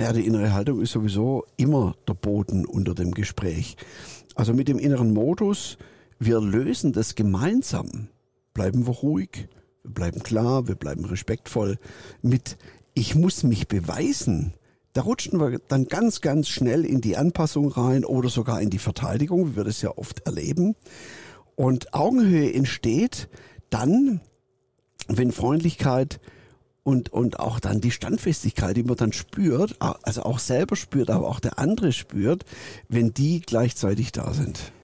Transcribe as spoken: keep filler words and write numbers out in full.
Naja, die innere Haltung ist sowieso immer der Boden unter dem Gespräch. Also mit dem inneren Modus, wir lösen das gemeinsam. Bleiben wir ruhig, wir bleiben klar, wir bleiben respektvoll. Mit ich muss mich beweisen, da rutschen wir dann ganz, ganz schnell in die Anpassung rein oder sogar in die Verteidigung, wie wir das ja oft erleben. Und Augenhöhe entsteht dann, wenn Freundlichkeit und, und auch dann die Standfestigkeit, die man dann spürt, also auch selber spürt, aber auch der andere spürt, wenn die gleichzeitig da sind.